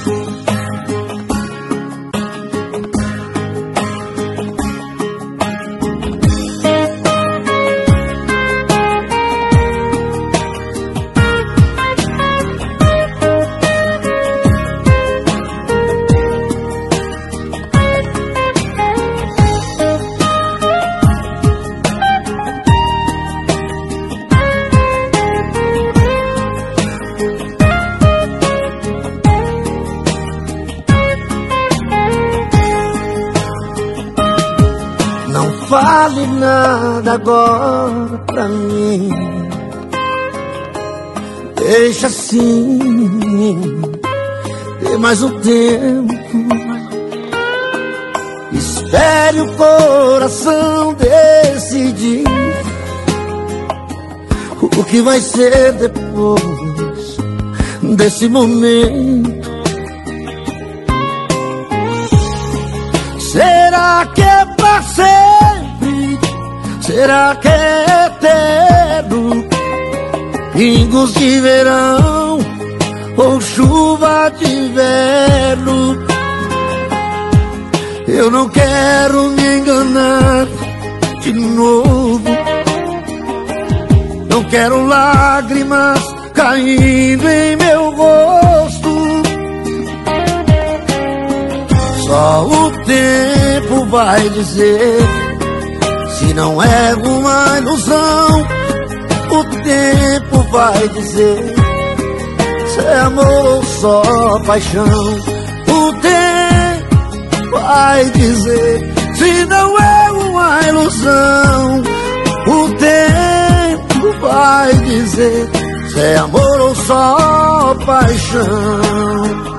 Não fale nada agora pra mim, deixa assim, dê mais um tempo. Espere o coração decidir o que vai ser depois desse momento. Será que é pra sempre? Será que é eterno? Pingos de verão ou chuva de inverno? Eu não quero me enganar de novo. Não quero lágrimas caindo em meu rosto. Só o tempo vai dizer se não é uma ilusão. O tempo vai dizer se é amor ou só paixão. O tempo vai dizer se não é uma ilusão. O tempo vai dizer se é amor ou só paixão.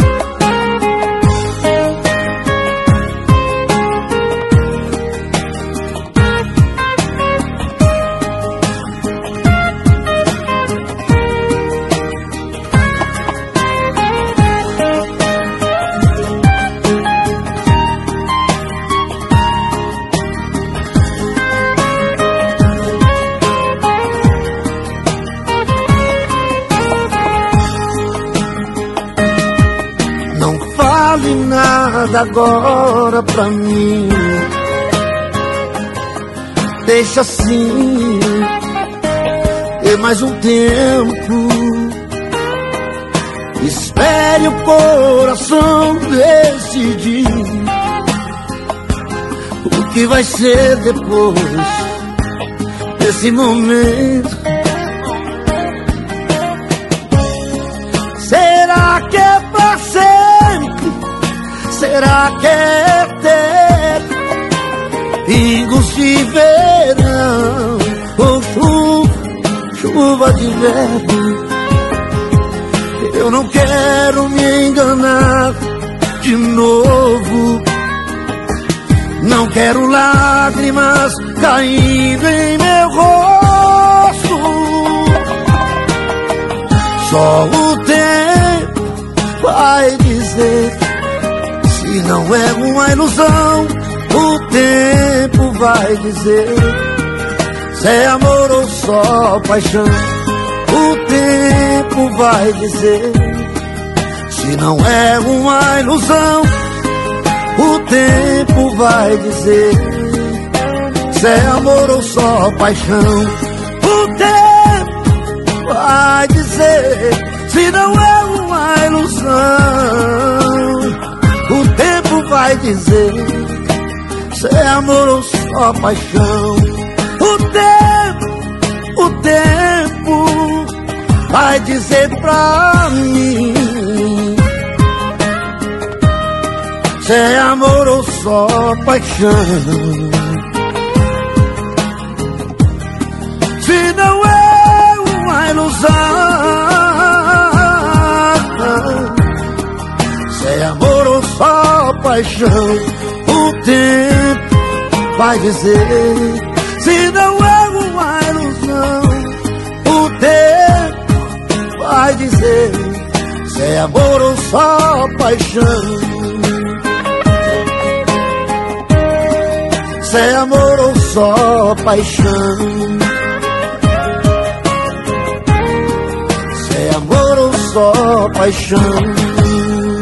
Não fale nada agora pra mim, deixa assim, dê mais um tempo. Espere o coração decidir o que vai ser depois desse momento. Será que é pra sempre? Será que é eterno? Pingos de verão ou chuva de inverno? Eu não quero me enganar de novo. Não quero lágrimas caindo em meu rosto. Só o tempo vai dizer se não é uma ilusão. O tempo vai dizer se é amor ou só paixão. O tempo vai dizer se não é uma ilusão. O tempo vai dizer se é amor ou só paixão. O tempo vai dizer se não é uma ilusão. O tempo vai dizer se é amor ou só paixão. O tempo vai dizer pra mim se é amor ou só paixão. Se não é uma ilusão, se é amor ou só paixão. O tempo vai dizer se não é uma ilusão. O tempo vai dizer se é amor ou só paixão. Se é amor ou só paixão. Se é amor ou só paixão.